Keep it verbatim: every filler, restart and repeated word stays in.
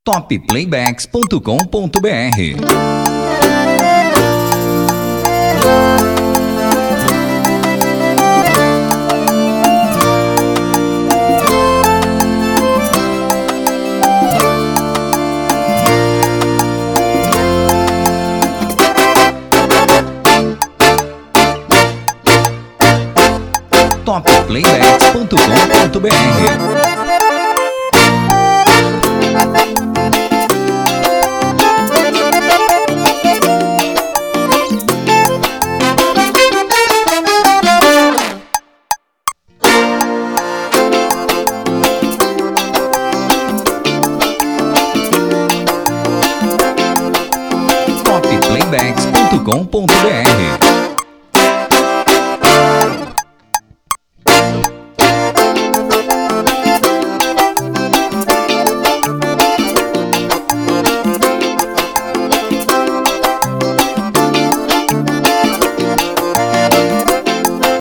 top playbacks ponto com ponto br. top playbacks ponto com ponto br. top playbacks ponto com ponto br.